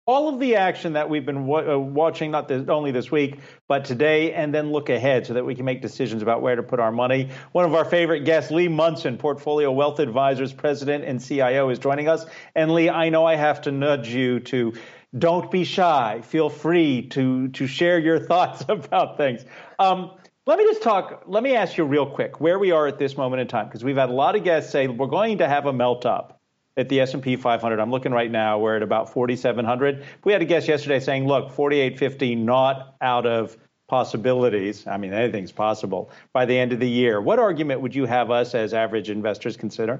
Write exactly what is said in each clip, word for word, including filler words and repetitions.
all of the action that we've been wa- uh, watching, not this, only this week, but today, and then look ahead so that we can make decisions about where to put our money. One of our favorite guests, Lee Munson, Portfolio Wealth Advisors President and C I O, is joining us. And Lee, I know I have to nudge you to don't be shy. Feel free to, to share your thoughts about things. Um, let me just talk, let me ask you real quick where we are at this moment in time, because we've had a lot of guests say we're going to have a melt up at the S and P five hundred. I'm looking right now, we're at about forty-seven hundred. We had a guest yesterday saying, look, forty-eight fifty not out of possibilities. I mean, anything's possible by the end of the year. What argument would you have us as average investors consider?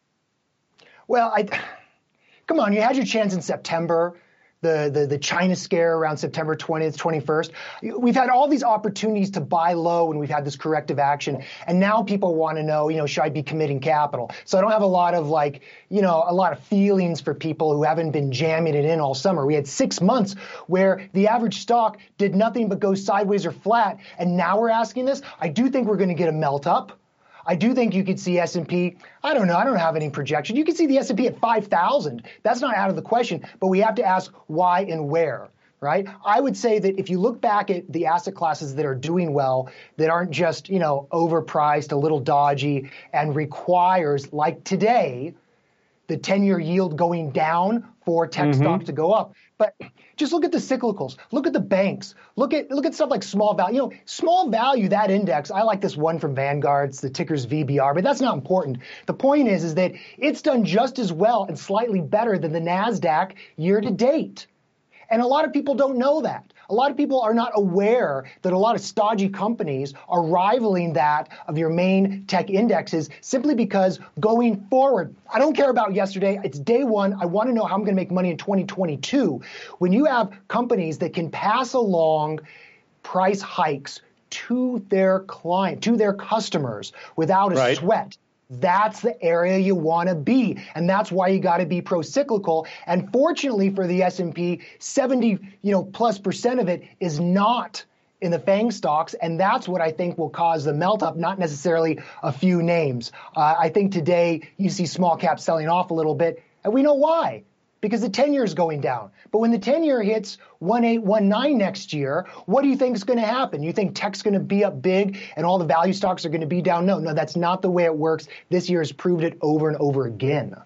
Well, I, come on, you had your chance in September. The, the, the China scare around September twentieth, twenty-first. We've had all these opportunities to buy low when we've had this corrective action. And now people want to know, you know, should I be committing capital? So I don't have a lot of like, you know, a lot of feelings for people who haven't been jamming it in all summer. We had six months where the average stock did nothing but go sideways or flat. And now we're asking this. I do think we're going to get a melt up. I do think you could see S and P, I don't know, I don't have any projection. You could see the S and P at five thousand. That's not out of the question, but we have to ask why and where, right? I would say that if you look back at the asset classes that are doing well, that aren't just, you know, overpriced, a little dodgy, and requires, like today, the ten-year yield going down for tech mm-hmm. stocks to go up. But just look at the cyclicals. Look at the banks. Look at look at stuff like small value. You know, small value, that index, I like this one from Vanguard. It's the ticker's V B R, but that's not important. The point is, is that it's done just as well and slightly better than the NASDAQ year to date. And a lot of people don't know that. A lot of people are not aware that a lot of stodgy companies are rivaling that of your main tech indexes simply because going forward, I don't care about yesterday. It's day one. I want to know how I'm going to make money in twenty twenty-two. When you have companies that can pass along price hikes to their client, to their customers without a right. sweat, that's the area you want to be. And that's why you got to be pro-cyclical. And fortunately for the S and P, seventy, you know, plus percent of it is not in the FANG stocks. And that's what I think will cause the melt up, not necessarily a few names. Uh, I think today you see small caps selling off a little bit. And we know why. Because the ten-year is going down. But when the ten-year hits one eight one nine next year, what do you think is going to happen? You think tech's going to be up big and all the value stocks are going to be down? No, no, that's not the way it works. This year has proved it over and over again.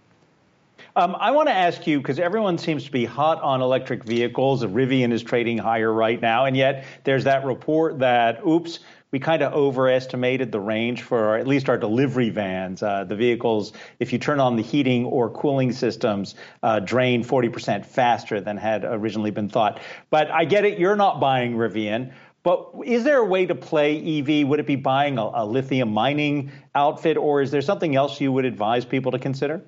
Um, I want to ask you, because everyone seems to be hot on electric vehicles. Rivian is trading higher right now, and yet there's that report that, oops, we kind of overestimated the range for at least our delivery vans. Uh, the vehicles, if you turn on the heating or cooling systems, uh, drain forty percent faster than had originally been thought. But I get it, you're not buying Rivian. But is there a way to play E V? Would it be buying a, a lithium mining outfit, or is there something else you would advise people to consider?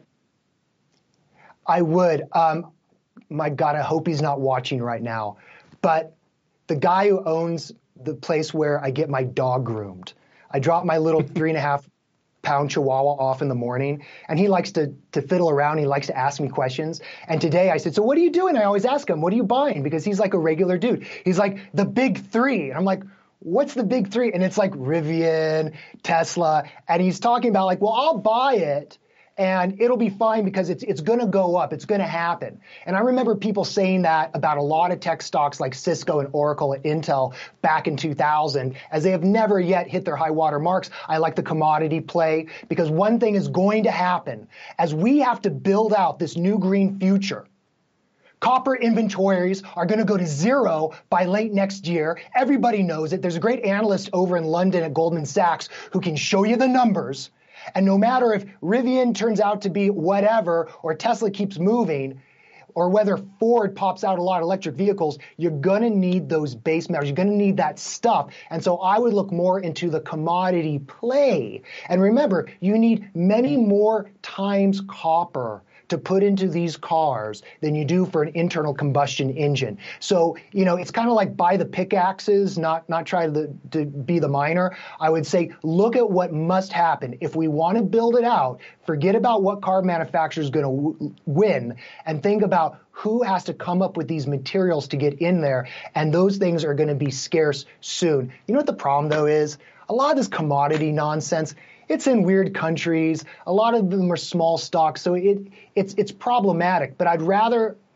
I would. Um, my God, I hope he's not watching right now. But the guy who owns the place where I get my dog groomed. I drop my little three and a half pound chihuahua off in the morning, and he likes to to fiddle around. He likes to ask me questions. And today I said, so what are you doing? I always ask him, what are you buying? Because he's like a regular dude. He's like, the big three. And I'm like, what's the big three? And it's like Rivian, Tesla. And he's talking about like, well, I'll buy it and it'll be fine because it's it's going to go up. It's going to happen. And I remember people saying that about a lot of tech stocks like Cisco and Oracle and Intel back in two thousand, as they have never yet hit their high water marks. I like the commodity play because one thing is going to happen as we have to build out this new green future. Copper inventories are going to go to zero by late next year. Everybody knows it. There's a great analyst over in London at Goldman Sachs who can show you the numbers. And no matter if Rivian turns out to be whatever, or Tesla keeps moving, or whether Ford pops out a lot of electric vehicles, you're going to need those base metals. You're going to need that stuff. And so I would look more into the commodity play. And remember, you need many more times copper to put into these cars than you do for an internal combustion engine. So, you know, it's kind of like buy the pickaxes, not not try to, to be the miner. I would say, look at what must happen. If we want to build it out, forget about what car manufacturer is going to w- win and think about who has to come up with these materials to get in there. And those things are going to be scarce soon. You know what the problem, though, is? A lot of this commodity nonsense, it's in weird countries. A lot of them are small stocks, so it it's it's problematic. But I'd rather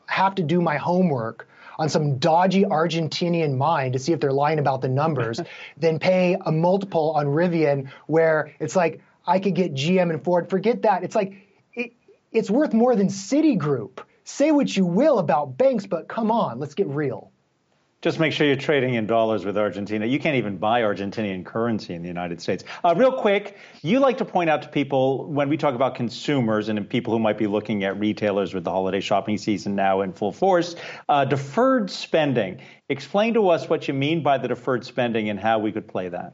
have to do my homework on some dodgy Argentinian mine to see if they're lying about the numbers than pay a multiple on Rivian where it's like I could get G M and Ford. Forget that. It's like it, it's worth more than Citigroup. Say what you will about banks, but come on, let's get real. Just make sure you're trading in dollars with Argentina. You can't even buy Argentinian currency in the United States. Uh, real quick, you like to point out to people when we talk about consumers and people who might be looking at retailers with the holiday shopping season now in full force, uh, deferred spending. Explain to us what you mean by the deferred spending and how we could play that.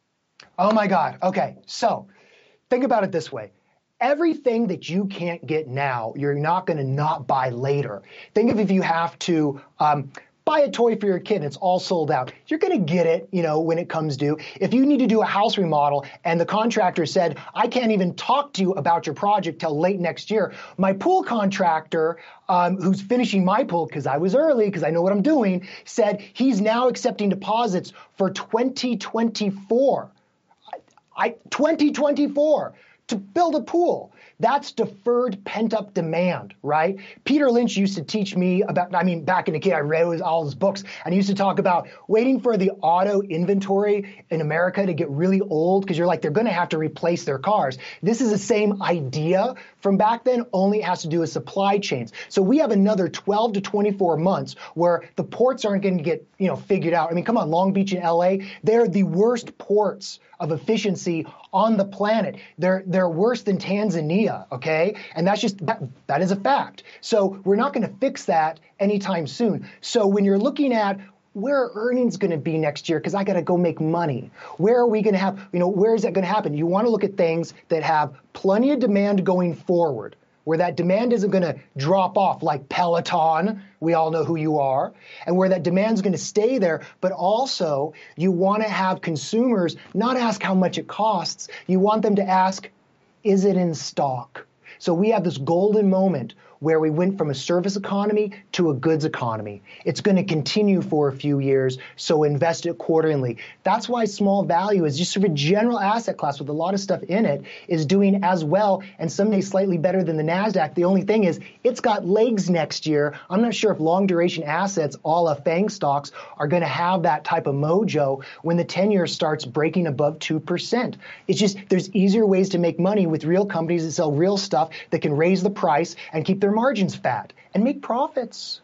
Oh, my God. Okay, so think about it this way. Everything that you can't get now, you're not going to not buy later. Think of if you have to um, buy a toy for your kid and it's all sold out. You're going to get it, you know, when it comes due. If you need to do a house remodel and the contractor said, I can't even talk to you about your project till late next year. My pool contractor, um, who's finishing my pool because I was early, because I know what I'm doing, said he's now accepting deposits for twenty twenty-four. I, I twenty twenty-four. To build a pool. That's deferred pent-up demand, right? Peter Lynch used to teach me about, I mean, back in the kid, I read all his books, and he used to talk about waiting for the auto inventory in America to get really old, because you're like, they're going to have to replace their cars. This is the same idea from back then, only it has to do with supply chains. So we have another twelve to twenty-four months where the ports aren't going to get, you know, figured out. I mean, come on, Long Beach and L A, they're the worst ports of efficiency on the planet. They're they're worse than Tanzania, okay? And that's just, that, that is a fact. So we're not going to fix that anytime soon. So when you're looking at where are earnings going to be next year, because I got to go make money, where are we going to have, you know, where is that going to happen? You want to look at things that have plenty of demand going forward, where that demand isn't going to drop off like Peloton, we all know who you are, and where that demand is going to stay there, but also you want to have consumers not ask how much it costs, you want them to ask, is it in stock? So we have this golden moment where we went from a service economy to a goods economy. It's going to continue for a few years, so invest accordingly. That's why small value is just sort of a general asset class with a lot of stuff in it is doing as well and someday slightly better than the NASDAQ. The only thing is it's got legs next year. I'm not sure if long duration assets, a la FANG stocks, are going to have that type of mojo when the ten-year starts breaking above two percent. It's just there's easier ways to make money with real companies that sell real stuff that can raise the price and keep their margins fat and make profits.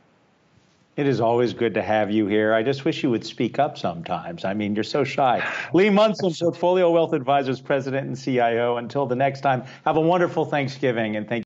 It is always good to have you here. I just wish you would speak up sometimes. I mean, you're so shy. Lee Munson, Portfolio Wealth Advisors President and C I O. Until the next time, have a wonderful Thanksgiving, and thank you.